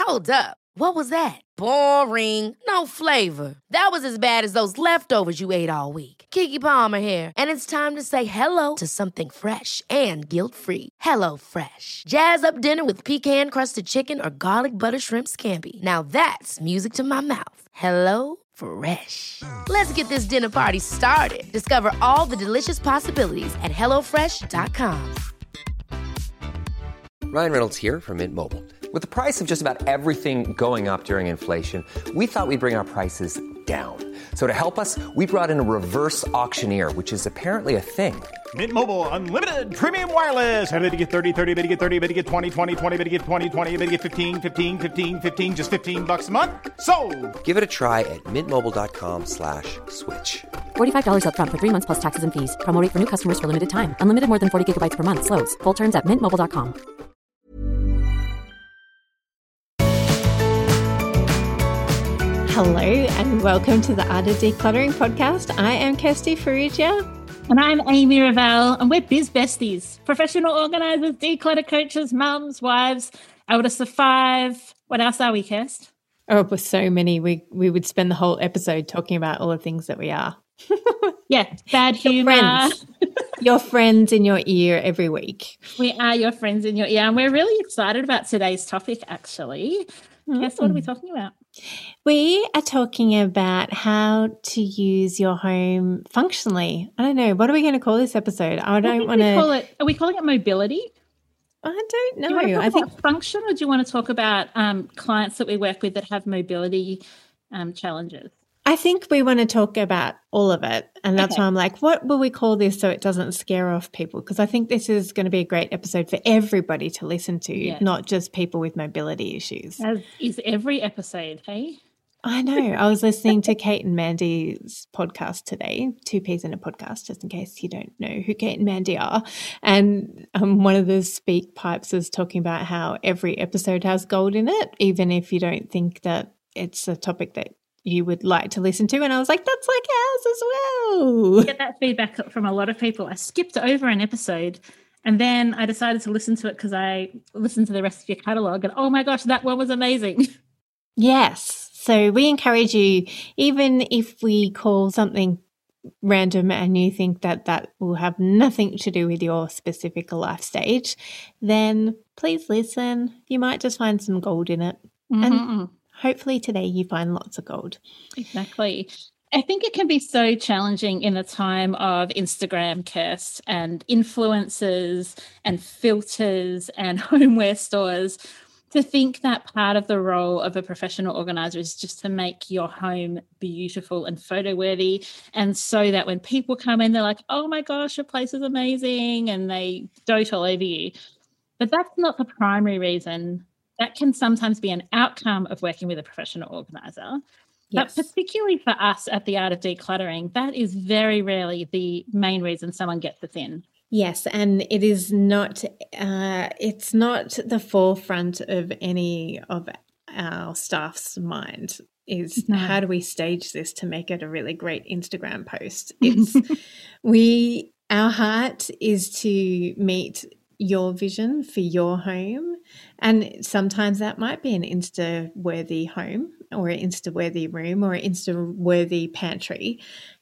Hold up. What was that? Boring. No flavor. That was as bad as those leftovers you ate all week. Keke Palmer here, and it's time to say hello to something fresh and guilt-free. Hello Fresh. Jazz up dinner with pecan-crusted chicken or garlic butter shrimp scampi. Now that's music to my mouth. Hello Fresh. Let's get this dinner party started. Discover all the delicious possibilities at hellofresh.com. Ryan Reynolds here from Mint Mobile. With the price of just about everything going up during inflation, we thought we'd bring our prices down. So to help us, we brought in a reverse auctioneer, which is apparently a thing. Mint Mobile Unlimited Premium Wireless. How to get 30, 30, bit to get 30, bit to get 20, 20, 20, bit to get 20, 20, bit to get 15, 15, 15, 15, just $15 a month? Sold! Give it a try at mintmobile.com/switch. $45 up front for 3 months plus taxes and fees. Promo rate for new customers for limited time. Unlimited more than 40 gigabytes per month. Slows full terms at mintmobile.com. Hello and welcome to the Art of Decluttering podcast. I am Kirsty Farrugia. And I'm Amy Ravel, and we're biz besties, professional organisers, declutter coaches, mums, wives, eldest of 5. What else are we, Kirst? Oh, with so many. We would spend the whole episode talking about all the things that we are. Yeah, bad humour. Your friends in your ear every week. We are your friends in your ear, and we're really excited about today's topic, actually. Kirst, what are we talking about? We are talking about how to use your home functionally. I don't know. What are we going to call this episode? I don't want to Are we calling it mobility? I don't know. Do you want to talk about function, or do you want to talk about clients that we work with that have mobility challenges? I think we want to talk about all of it. And that's why I'm like, what will we call this so it doesn't scare off people? Because I think this is going to be a great episode for everybody to listen to, not just people with mobility issues. As is every episode, hey? I know. I was listening to Kate and Mandy's podcast today, 2 Ps in a podcast, just in case you don't know who Kate and Mandy are. And one of the speak pipes was talking about how every episode has gold in it, even if you don't think that it's a topic that you would like to listen to. And I was like, that's like ours as well. I get that feedback from a lot of people. I skipped over an episode and then I decided to listen to it because I listened to the rest of your catalogue and oh my gosh, that one was amazing. Yes. So we encourage you, even if we call something random and you think that that will have nothing to do with your specific life stage, then please listen. You might just find some gold in it. Mm-hmm. And hopefully today you find lots of gold. Exactly. I think it can be so challenging in a time of Instagram, Kirst, and influencers and filters and homeware stores to think that part of the role of a professional organizer is just to make your home beautiful and photo worthy. And so that when people come in, they're like, oh my gosh, your place is amazing. And they dote all over you. But that's not the primary reason. That can sometimes be an outcome of working with a professional organizer. Yes. But particularly for us at the Art of Decluttering, that is very rarely the main reason someone gets us in. Yes, and it is not, it's not the forefront of any of our staff's mind is how do we stage this to make it a really great Instagram post. It's our heart is to meet your vision for your home, and sometimes that might be an Insta-worthy home or an Insta-worthy room or an Insta-worthy pantry.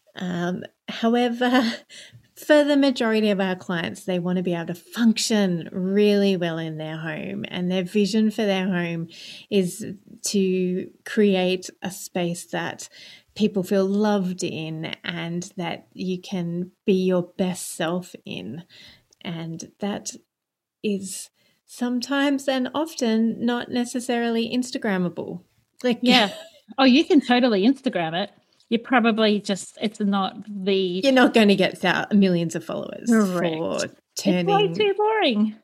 However, for the majority of our clients, they want to be able to function really well in their home, and their vision for their home is to create a space that people feel loved in and that you can be your best self in. And that is sometimes and often not necessarily Instagrammable. Oh, you can totally Instagram it. You probably just, it's not the... You're not going to get millions of followers. Correct. For turning... It's way too boring.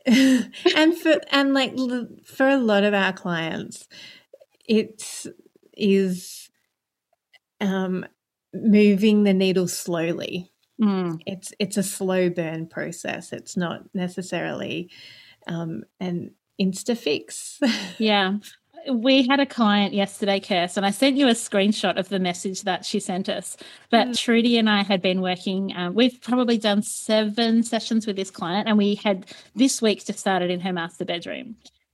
and for a lot of our clients, it is moving the needle slowly. It's a slow burn process. It's not necessarily an insta fix. Yeah. We had a client yesterday, Kirst, and I sent you a screenshot of the message that she sent us. But Trudy and I had been working, we've probably done 7 sessions with this client, and we had this week just started in her master bedroom.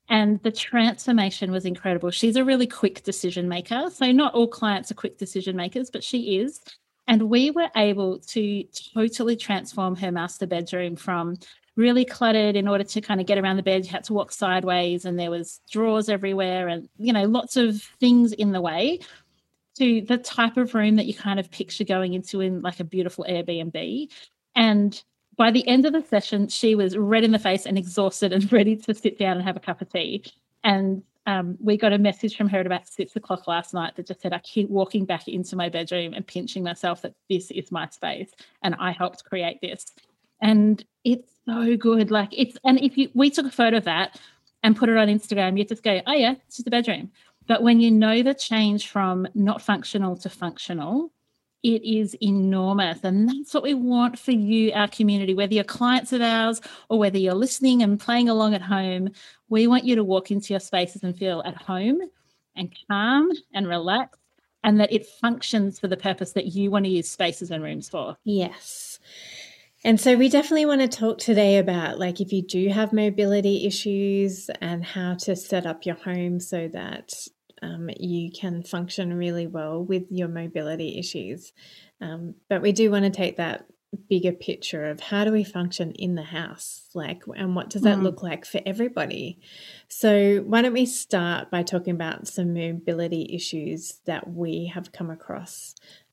And the transformation was incredible. She's a really quick decision maker. So not all clients are quick decision makers, but she is. And we were able to totally transform her master bedroom from really cluttered. In order to kind of get around the bed, you had to walk sideways and there was drawers everywhere and, lots of things in the way, to the type of room that you kind of picture going into in like a beautiful Airbnb. And by the end of the session, she was red in the face and exhausted and ready to sit down and have a cup of tea. And we got a message from her at about 6 o'clock last night that just said, I keep walking back into my bedroom and pinching myself that this is my space and I helped create this. And it's so good. We took a photo of that and put it on Instagram, you just go, oh yeah, it's just a bedroom. But when you know the change from not functional to functional, it is enormous. And that's what we want for you, our community, whether you're clients of ours or whether you're listening and playing along at home. We want you to walk into your spaces and feel at home and calm and relaxed, and that it functions for the purpose that you want to use spaces and rooms for. Yes. And so we definitely want to talk today about if you do have mobility issues and how to set up your home so that you can function really well with your mobility issues. But we do want to take that bigger picture of how do we function in the house, and what does that look like for everybody? So why don't we start by talking about some mobility issues that we have come across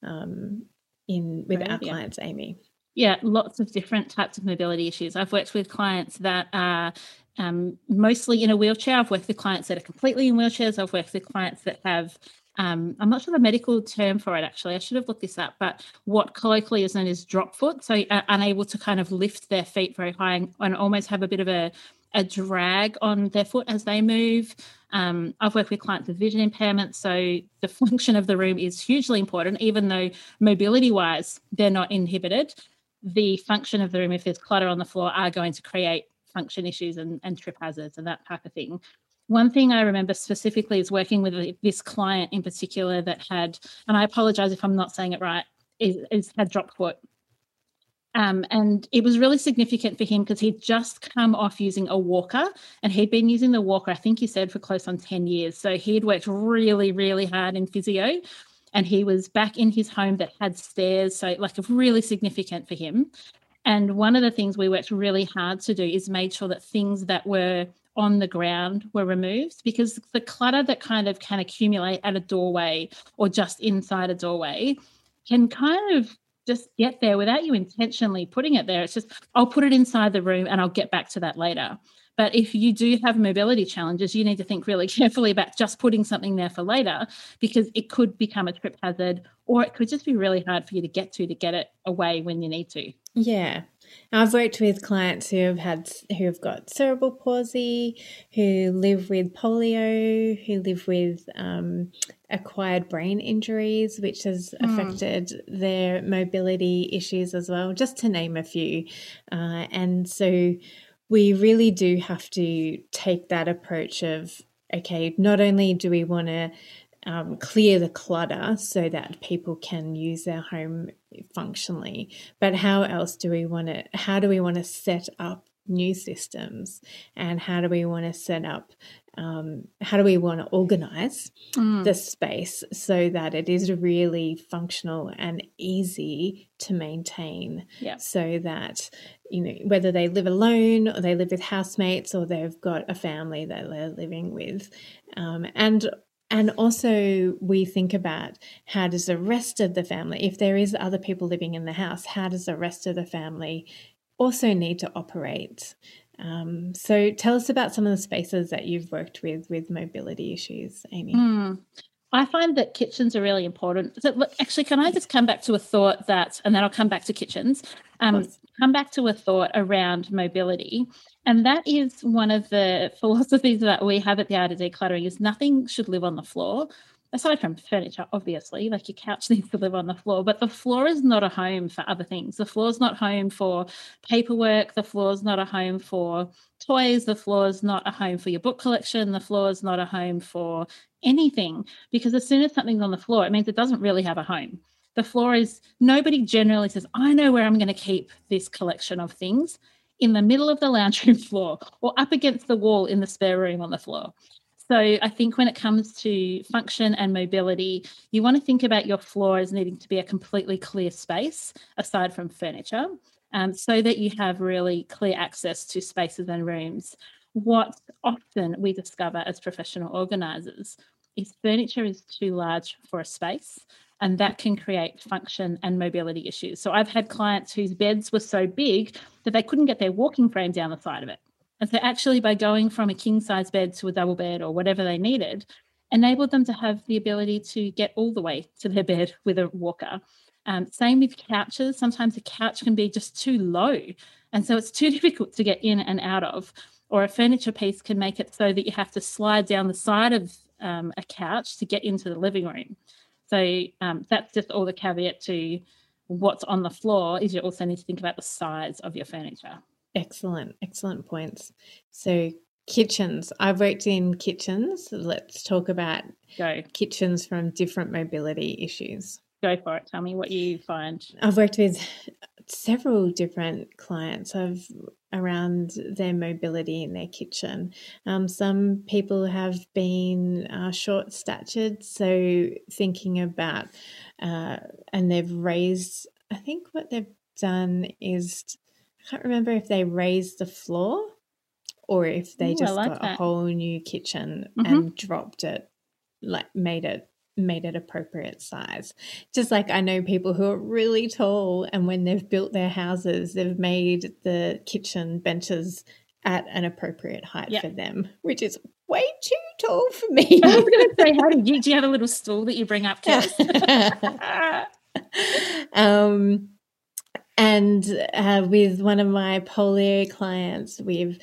with our clients, Amy? Yeah, lots of different types of mobility issues. I've worked with clients that are mostly in a wheelchair. I've worked with clients that are completely in wheelchairs. I've worked with clients that have, I'm not sure the medical term for it, actually. I should have looked this up, but what colloquially is known as drop foot. So unable to kind of lift their feet very high and almost have a bit of a drag on their foot as they move. I've worked with clients with vision impairment. So the function of the room is hugely important, even though mobility-wise, they're not inhibited. The function of the room, if there's clutter on the floor, are going to create function issues and trip hazards and that type of thing. One thing I remember specifically is working with this client in particular that had, and I apologize if I'm not saying it right, is had drop foot. And it was really significant for him because he'd just come off using a walker, and he'd been using the walker, I think he said, for close on 10 years. So he'd worked really, really hard in physio, and he was back in his home that had stairs. So really significant for him. And one of the things we worked really hard to do is made sure that things that were on the ground were removed, because the clutter that kind of can accumulate at a doorway or just inside a doorway can kind of just get there without you intentionally putting it there. It's just, I'll put it inside the room and I'll get back to that later. But if you do have mobility challenges, you need to think really carefully about just putting something there for later, because it could become a trip hazard, or it could just be really hard for you to get it away when you need to. Yeah. I've worked with clients who have got cerebral palsy, who live with polio, who live with acquired brain injuries, which has affected their mobility issues as well, just to name a few. And so we really do have to take that approach of, okay, not only do we want to clear the clutter so that people can use their home functionally, but how do we want to set up new systems, and how do we want to organize the space so that it is really functional and easy to maintain, so that, whether they live alone or they live with housemates or they've got a family that they're living with. And also we think about, how does the rest of the family, if there is other people living in the house, how does the rest of the family also need to operate? So tell us about some of the spaces that you've worked with mobility issues, Amy. I find that kitchens are really important. So, look, actually, can I just come back to a thought and then I'll come back to kitchens, come back to a thought around mobility. And that is one of the philosophies that we have at the Art of Decluttering, is nothing should live on the floor. Aside from furniture, obviously, your couch needs to live on the floor, but the floor is not a home for other things. The floor is not home for paperwork. The floor is not a home for toys. The floor is not a home for your book collection. The floor is not a home for anything, because as soon as something's on the floor, it means it doesn't really have a home. The floor is, nobody generally says, I know where I'm going to keep this collection of things. in the middle of the lounge room floor or up against the wall in the spare room on the floor. So I think when it comes to function and mobility, you want to think about your floor as needing to be a completely clear space aside from furniture, so that you have really clear access to spaces and rooms. What often we discover as professional organisers is furniture is too large for a space, and that can create function and mobility issues. So I've had clients whose beds were so big that they couldn't get their walking frame down the side of it. And so actually by going from a king size bed to a double bed or whatever they needed, enabled them to have the ability to get all the way to their bed with a walker. Same with couches. Sometimes a couch can be just too low, and so it's too difficult to get in and out of. Or a furniture piece can make it so that you have to slide down the side of a couch to get into the living room. So that's just all the caveat to what's on the floor is you also need to think about the size of your furniture. Excellent points. So kitchens. I've worked in kitchens. Let's talk about kitchens from different mobility issues. Go for it. Tell me what you find. I've worked with several different clients around their mobility in their kitchen. Some people have been short-statured, so thinking about and they've raised, I think what they've done is, I can't remember if they raised the floor or if they got a whole new kitchen and dropped it, like made it appropriate size. Just like I know people who are really tall, and when they've built their houses, they've made the kitchen benches at an appropriate height for them, which is way too tall for me. I was going to say, do you have a little stool that you bring up, Kels? And with one of my polio clients, we've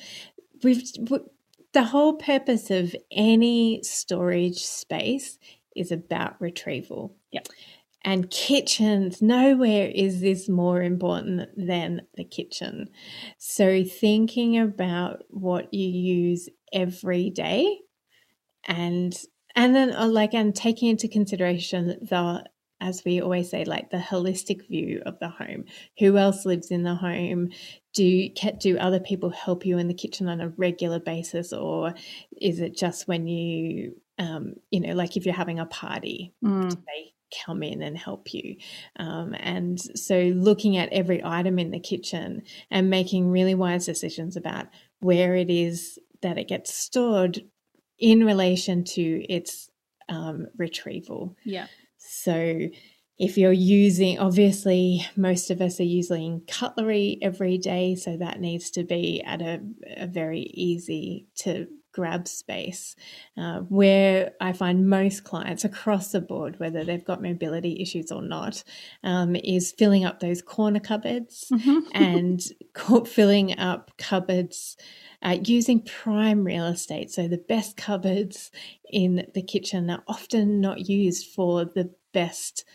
the whole purpose of any storage space is about retrieval. Yep. And kitchens, nowhere is this more important than the kitchen. So thinking about what you use every day and then taking into consideration as we always say, like the holistic view of the home. Who else lives in the home? Do other people help you in the kitchen on a regular basis, or is it just when you like if you're having a party, do they come in and help you? And so looking at every item in the kitchen and making really wise decisions about where it is that it gets stored in relation to its retrieval. Yeah. So if you're using, obviously most of us are using cutlery every day, so that needs to be at a very easy to grab space. Where I find most clients across the board, whether they've got mobility issues or not, is filling up those corner cupboards and filling up cupboards using prime real estate. So the best cupboards in the kitchen are often not used for the best,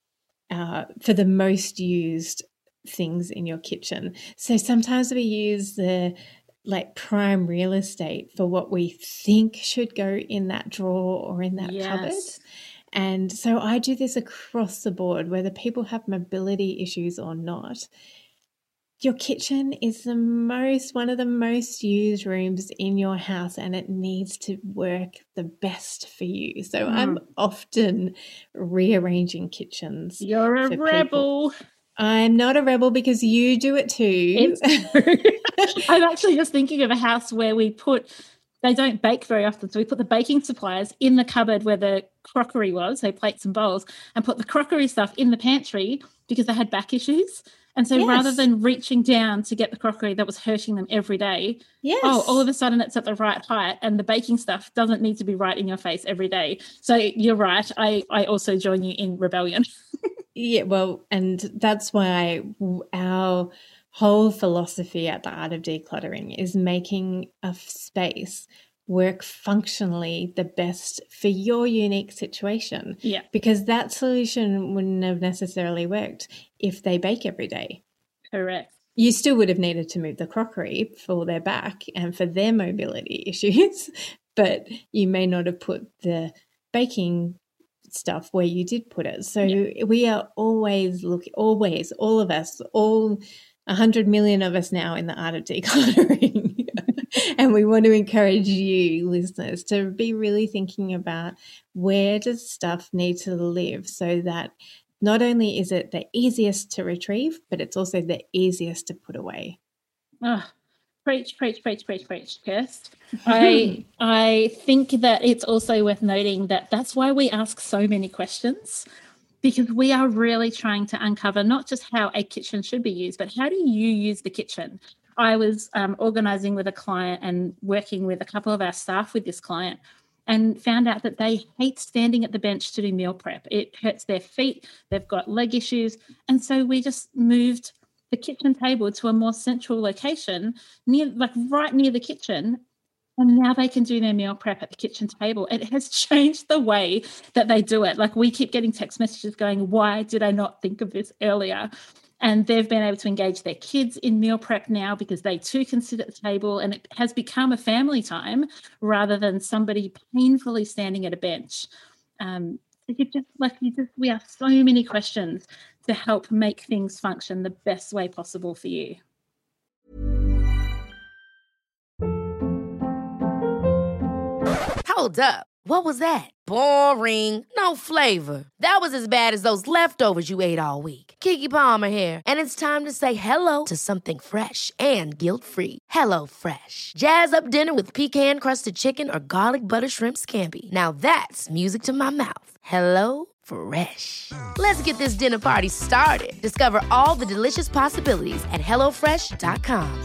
for the most used things in your kitchen. So sometimes we use the prime real estate for what we think should go in that drawer or in that cupboard. And so I do this across the board, whether people have mobility issues or not. Your kitchen is one of the most used rooms in your house, and it needs to work the best for you. So I'm often rearranging kitchens. You're a rebel. I'm not a rebel because you do it too. It's true. I'm actually just thinking of a house where they don't bake very often, so we put the baking supplies in the cupboard where the crockery was, so plates and bowls, and put the crockery stuff in the pantry because they had back issues. And so rather than reaching down to get the crockery that was hurting them every day, all of a sudden it's at the right height, and the baking stuff doesn't need to be right in your face every day. So you're right. I also join you in rebellion. Yeah, well, and that's why our whole philosophy at the Art of Decluttering is making a space work functionally the best for your unique situation. Yeah. Because that solution wouldn't have necessarily worked if they bake every day. Correct. You still would have needed to move the crockery for their back and for their mobility issues, but you may not have put the baking stuff where you did put it. So we are always all of us, all 100 million of us now in the art of decluttering. And we want to encourage you, listeners, to be really thinking about where does stuff need to live so that not only is it the easiest to retrieve, but it's also the easiest to put away. Oh, preach, Kirst. I think that it's also worth noting that that's why we ask so many questions, because we are really trying to uncover not just how a kitchen should be used, but how do you use the kitchen? I was organising with a client and working with a couple of our staff with this client, and found out that they hate standing at the bench to do meal prep. It hurts their feet. They've got leg issues. And so we just moved the kitchen table to a more central location, right near the kitchen. And now they can do their meal prep at the kitchen table. It has changed the way that they do it. Like, we keep getting text messages going, why did I not think of this earlier? And they've been able to engage their kids in meal prep now because they too can sit at the table, and it has become a family time rather than somebody painfully standing at a bench. We have so many questions to help make things function the best way possible for you. Hold up. What was that? Boring. No flavor. That was as bad as those leftovers you ate all week. Keke Palmer here, and it's time to say hello to something fresh and guilt-free. HelloFresh. Jazz up dinner with pecan-crusted chicken or garlic butter shrimp scampi. Now that's music to my mouth. HelloFresh. Let's get this dinner party started. Discover all the delicious possibilities at HelloFresh.com.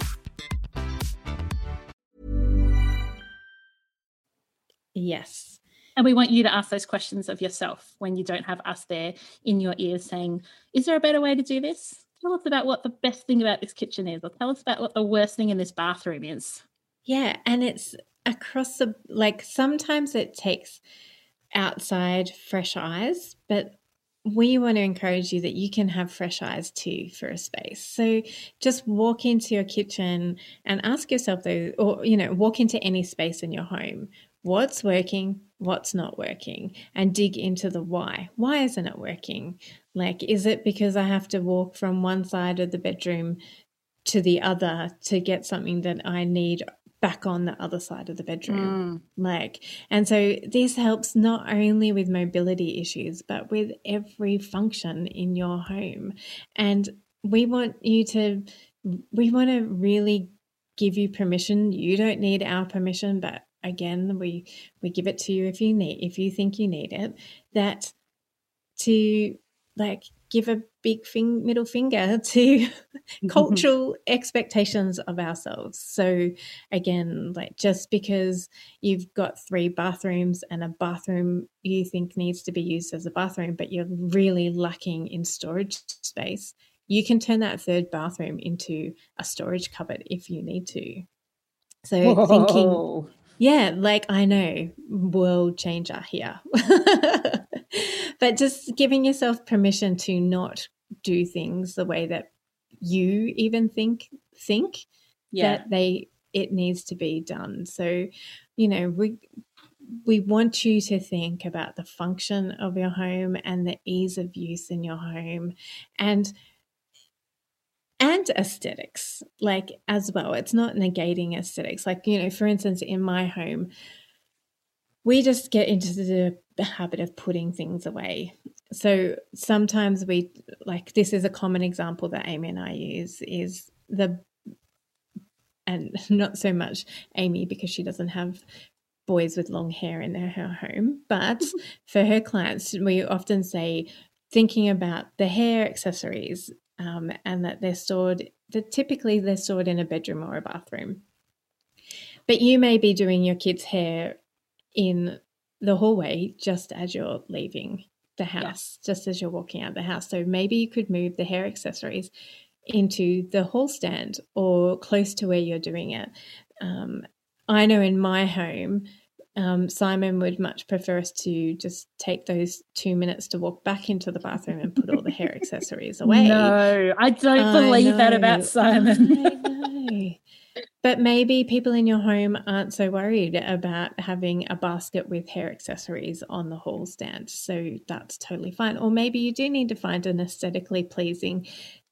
Yes. And we want you to ask those questions of yourself when you don't have us there in your ears saying, is there a better way to do this? Tell us about what the best thing about this kitchen is, or tell us about what the worst thing in this bathroom is. Yeah, and it's across the, sometimes it takes outside fresh eyes, but we want to encourage you that you can have fresh eyes too for a space. So just walk into your kitchen and ask yourself though, or, walk into any space in your home. What's working? What's not working? And dig into the why. Why isn't it working? Is it because I have to walk from one side of the bedroom to the other to get something that I need back on the other side of the bedroom? And so this helps not only with mobility issues, but with every function in your home. And we want to really give you permission. You don't need our permission, but again, we give it to you if you think you need it, that to give a big middle finger to cultural expectations of ourselves. So again, just because you've got 3 bathrooms and a bathroom you think needs to be used as a bathroom, but you're really lacking in storage space, you can turn that 3rd bathroom into a storage cupboard if you need to. So Whoa. Thinking, yeah, I know, world changer here. But just giving yourself permission to not do things the way that you even think that it needs to be done. So, we want you to think about the function of your home and the ease of use in your home, and aesthetics, as well. It's not negating aesthetics. For instance, in my home, we just get into the habit of putting things away. So sometimes this is a common example that Amy and I use, and not so much Amy because she doesn't have boys with long hair in her home, but for her clients, we often say, thinking about the hair accessories, and that typically they're stored in a bedroom or a bathroom. But you may be doing your kids' hair in the hallway just as you're leaving the house, just as you're walking out the house. So maybe you could move the hair accessories into the hall stand or close to where you're doing it. I know in my home, Simon would much prefer us to just take those 2 minutes to walk back into the bathroom and put all the hair accessories away. No, I don't believe that about Simon. I know. But maybe people in your home aren't so worried about having a basket with hair accessories on the hall stand. So that's totally fine. Or maybe you do need to find an aesthetically pleasing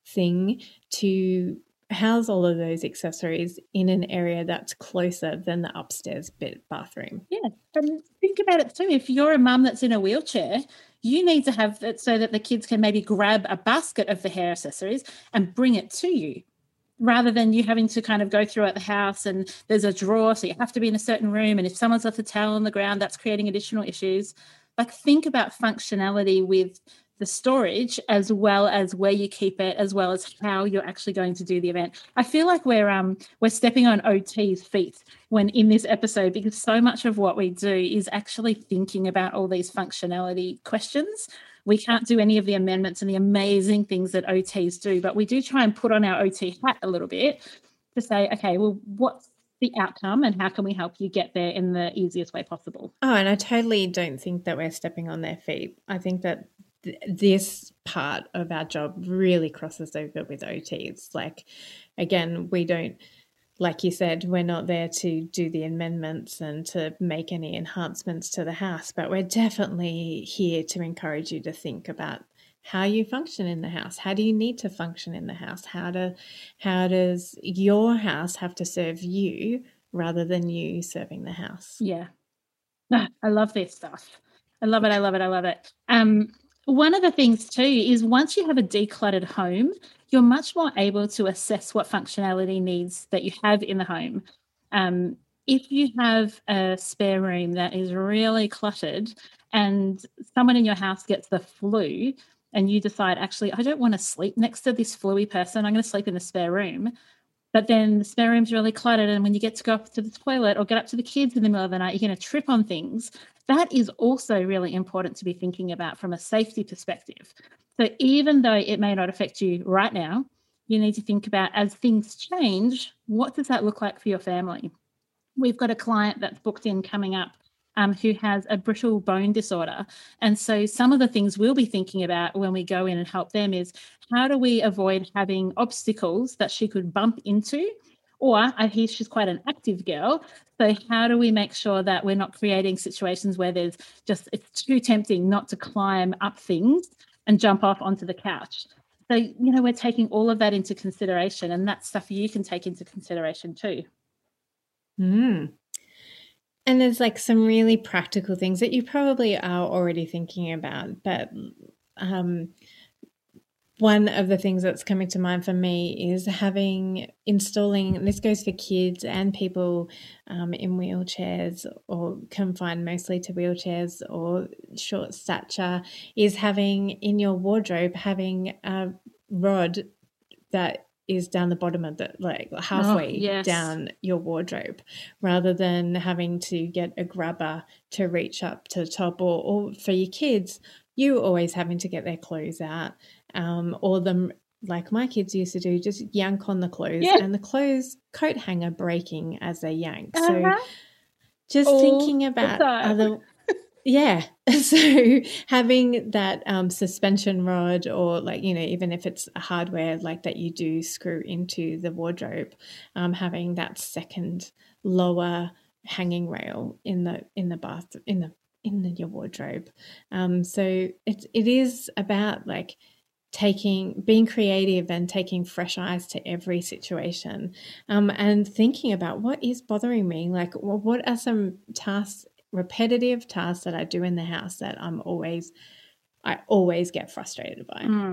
thing to house all of those accessories in an area that's closer than the upstairs bathroom. Yeah. And think about it too. If you're a mum that's in a wheelchair, you need to have it so that the kids can maybe grab a basket of the hair accessories and bring it to you, rather than you having to kind of go throughout the house and there's a drawer, so you have to be in a certain room. And if someone's left a towel on the ground, that's creating additional issues. Like, think about functionality with the storage as well as where you keep it, as well as how you're actually going to do the event. I feel like we're stepping on OT's feet when in this episode, because so much of what we do is actually thinking about all these functionality questions. We can't do any of the amendments and the amazing things that OTs do, but we do try and put on our OT hat a little bit to say, okay, well, what's the outcome and how can we help you get there in the easiest way possible? Oh, and I totally don't think that we're stepping on their feet. I think that this part of our job really crosses over with OTs. Like, again, we don't, like you said, we're not there to do the amendments and to make any enhancements to the house, but we're definitely here to encourage you to think about how you function in the house. How do you need to function in the house? How does your house have to serve you rather than you serving the house? Yeah. I love this stuff. I love it. I love it. I love it. One of the things too is once you have a decluttered home, you're much more able to assess what functionality needs that you have in the home. If you have a spare room that is really cluttered and someone in your house gets the flu and you decide, actually, I don't want to sleep next to this flu-y person, I'm going to sleep in the spare room. But then the spare room's really cluttered, and when you get to go up to the toilet or get up to the kids in the middle of the night, you're going to trip on things. That is also really important to be thinking about from a safety perspective. So even though it may not affect you right now, you need to think about, as things change, what does that look like for your family? We've got a client that's booked in coming up who has a brittle bone disorder. And so some of the things we'll be thinking about when we go in and help them is, how do we avoid having obstacles that she could bump into? Or I hear she's quite an active girl. So how do we make sure that we're not creating situations where it's too tempting not to climb up things and jump off onto the couch? So, we're taking all of that into consideration, and that's stuff you can take into consideration too. And there's like some really practical things that you probably are already thinking about. But one of the things that's coming to mind for me is installing, and this goes for kids and people in wheelchairs or confined mostly to wheelchairs or short stature, is having in your wardrobe, having a rod that is down the bottom of the, like halfway down your wardrobe, rather than having to get a grabber to reach up to the top, or for your kids, you always having to get their clothes out, or them, like my kids used to do, just yank on the clothes and the coat hanger breaking as they yank. So just thinking about other... Yeah. So having that suspension rod, or like, even if it's hardware like that you do screw into the wardrobe, having that second lower hanging rail in the bath, in your wardrobe. So it is about like being creative and taking fresh eyes to every situation, and thinking about what is bothering me. Like, what are some repetitive tasks that I do in the house that I always get frustrated by.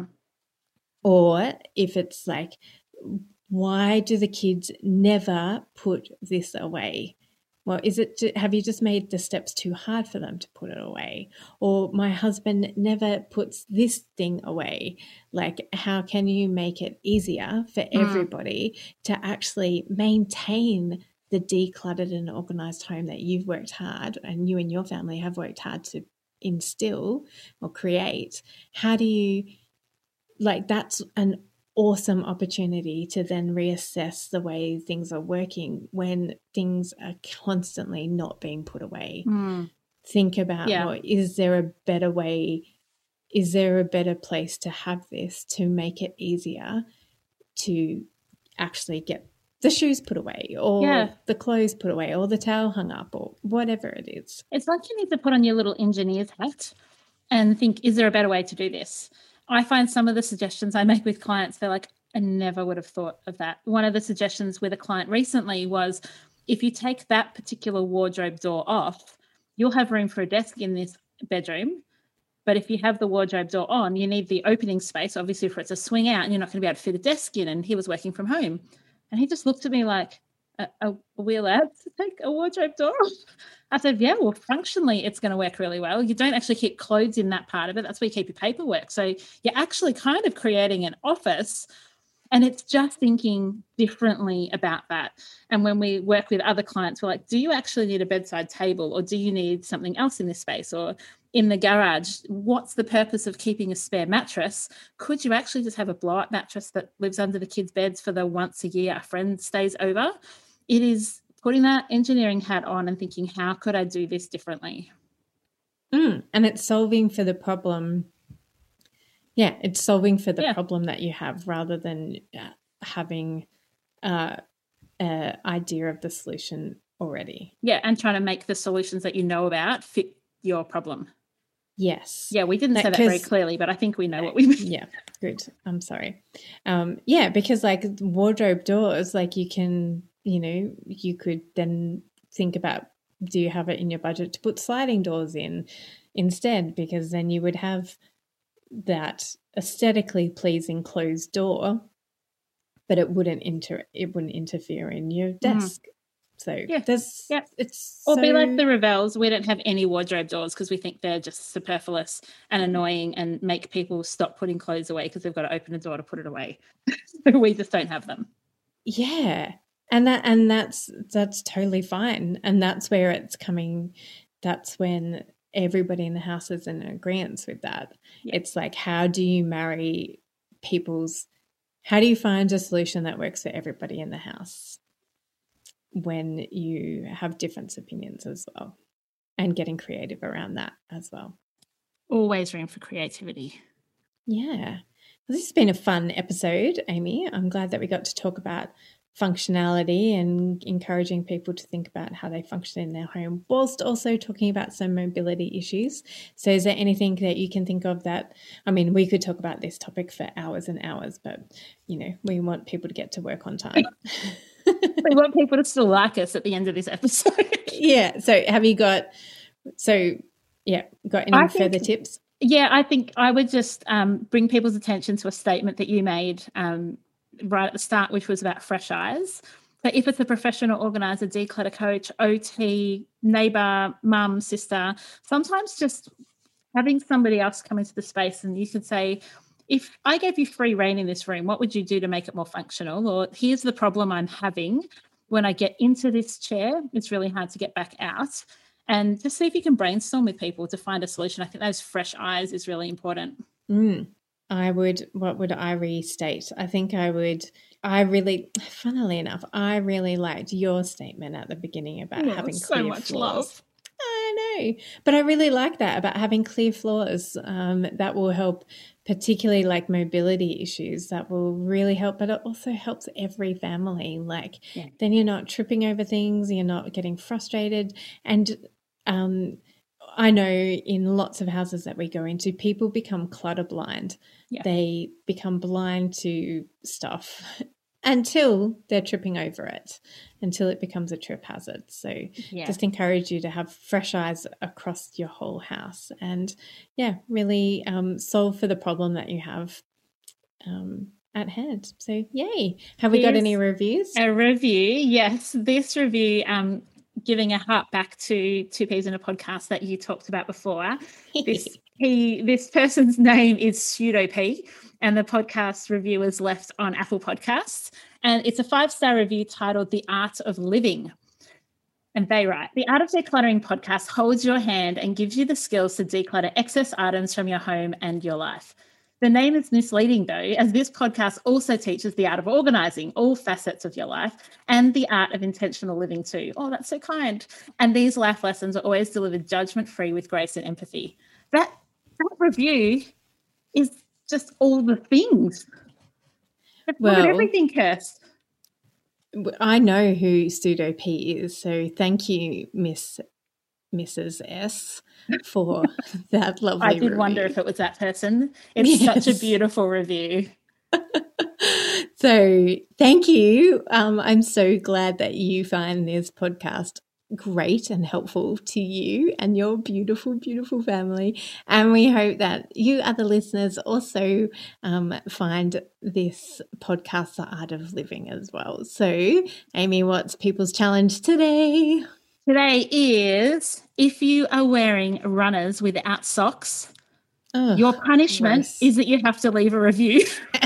Or if it's like, why do the kids never put this away? Well, have you just made the steps too hard for them to put it away? Or my husband never puts this thing away. Like, how can you make it easier for everybody to actually maintain the decluttered and organized home that you've worked hard, and you and your family have worked hard to instill or create? How do you, like, that's an awesome opportunity to then reassess the way things are working when things are constantly not being put away. Think about, well, is there a better way? Is there a better place to have this to make it easier to actually get the shoes put away, or the clothes put away, or the towel hung up, or whatever it is? It's like you need to put on your little engineer's hat and think, is there a better way to do this? I find some of the suggestions I make with clients, they're like, I never would have thought of that. One of the suggestions with a client recently was, if you take that particular wardrobe door off, you'll have room for a desk in this bedroom. But if you have the wardrobe door on, you need the opening space, obviously, for it to swing out, and you're not going to be able to fit a desk in. And he was working from home. And he just looked at me like, are we allowed to take a wardrobe door off? I said, yeah, well, functionally, it's going to work really well. You don't actually keep clothes in that part of it. That's where you keep your paperwork. So you're actually kind of creating an office, and it's just thinking differently about that. And when we work with other clients, we're like, do you actually need a bedside table, or do you need something else in this space? Or in the garage, what's the purpose of keeping a spare mattress? Could you actually just have a blow-up mattress that lives under the kids' beds for the once a year a friend stays over? It is putting that engineering hat on and thinking, how could I do this differently? And it's solving for the problem. Yeah, it's solving for the problem that you have, rather than having an idea of the solution already. Yeah, and trying to make the solutions that you know about fit your problem. Yes. Yeah, we didn't say that very clearly, but I think we know what we mean. Yeah, good. I'm sorry. Yeah, because like wardrobe doors, like you can, you could then think about, do you have it in your budget to put sliding doors in instead? Because then you would have that aesthetically pleasing closed door, but it wouldn't interfere in your desk. So it's be like the Revels. We don't have any wardrobe doors because we think they're just superfluous and annoying and make people stop putting clothes away because they've got to open a door to put it away. So we just don't have them. Yeah. And that's totally fine. And that's where it's coming. That's when everybody in the house is in agreement with that. Yeah. It's like, how do you find a solution that works for everybody in the house when you have different opinions as well, and getting creative around that as well? Always room for creativity. Yeah. Well, this has been a fun episode, Amy. I'm glad that we got to talk about functionality and encouraging people to think about how they function in their home, whilst also talking about some mobility issues. So is there anything that you can think of that, I mean, we could talk about this topic for hours and hours, but, we want people to get to work on time. We want people to still like us at the end of this episode. Yeah. So have you got any further tips? Yeah, I think I would just bring people's attention to a statement that you made right at the start, which was about fresh eyes. So if it's a professional organizer, declutter coach, OT, neighbour, mum, sister, sometimes just having somebody else come into the space and you could say, if I gave you free rein in this room, what would you do to make it more functional? Or here's the problem I'm having. When I get into this chair, it's really hard to get back out. And just see if you can brainstorm with people to find a solution. I think those fresh eyes is really important. What would I restate? I think funnily enough, I really liked your statement at the beginning about having so clear much floors. Love. I know, but I really like that about having clear floors. That will help, particularly like mobility issues. That will really help, but it also helps every family. Then you're not tripping over things, you're not getting frustrated. And I know in lots of houses that we go into, people become clutter blind. Yeah. They become blind to stuff until they're tripping over it, until it becomes a trip hazard. So just encourage you to have fresh eyes across your whole house and, really solve for the problem that you have at hand. So, yay. Have we got any reviews? A review, yes. This review, giving a heart back to Two Peas in a Podcast that you talked about before. This person's name is Pseudo-P, and the podcast review is left on Apple Podcasts. And it's a 5-star review titled The Art of Living. And they write, The Art of Decluttering podcast holds your hand and gives you the skills to declutter excess items from your home and your life. The name is misleading, though, as this podcast also teaches the art of organising all facets of your life and the art of intentional living too. Oh, that's so kind. And these life lessons are always delivered judgment-free with grace and empathy. That review is just all the things. It's everything, Kirst. I know who Pseudo-P is, so thank you, Miss Mrs. S for that lovely I did review. wonder if it was that person. It's such a beautiful review. So thank you. I'm so glad that you find this podcast great and helpful to you and your beautiful, beautiful family. And we hope that you other listeners also find this podcast, The Art of Living, as well. So Amy, what's people's challenge today? Today is, if you are wearing runners without socks, your punishment is that you have to leave a review.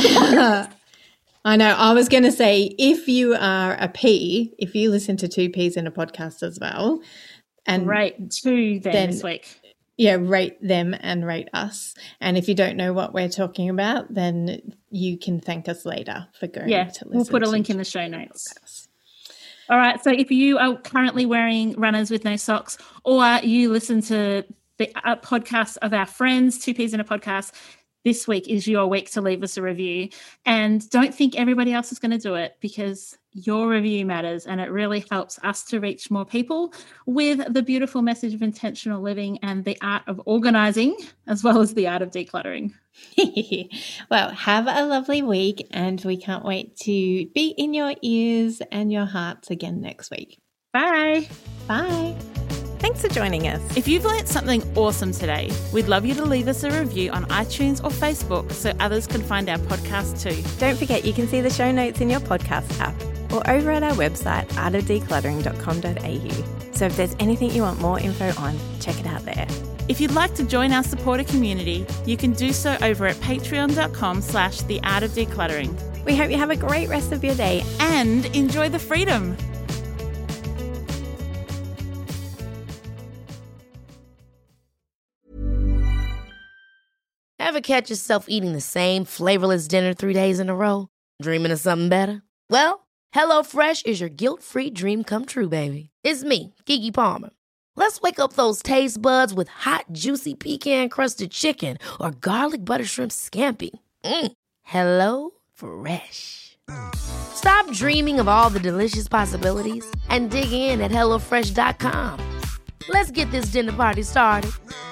I know. I was going to say, if you are a P, if you listen to Two Ps in a podcast as well, and rate two then this week. Yeah, rate them and rate us. And if you don't know what we're talking about, then you can thank us later for going to listen. We'll put a link in the show notes. Podcast. All right. So if you are currently wearing runners with no socks, or you listen to the podcast of our friends, Two Ps in a Podcast, this week is your week to leave us a review. And don't think everybody else is going to do it, because your review matters and it really helps us to reach more people with the beautiful message of intentional living and the art of organising, as well as the art of decluttering. Well, have a lovely week, and we can't wait to be in your ears and your hearts again next week. Bye. Bye. Thanks for joining us. If you've learnt something awesome today, we'd love you to leave us a review on iTunes or Facebook so others can find our podcast too. Don't forget you can see the show notes in your podcast app or over at our website, artofdecluttering.com.au. So if there's anything you want more info on, check it out there. If you'd like to join our supporter community, you can do so over at patreon.com/theartofdecluttering. We hope you have a great rest of your day and enjoy the freedom. Ever catch yourself eating the same flavorless dinner 3 days in a row? Dreaming of something better? Well, HelloFresh is your guilt-free dream come true, baby. It's me, Keke Palmer. Let's wake up those taste buds with hot, juicy pecan-crusted chicken or garlic butter shrimp scampi. HelloFresh. Stop dreaming of all the delicious possibilities and dig in at HelloFresh.com. Let's get this dinner party started.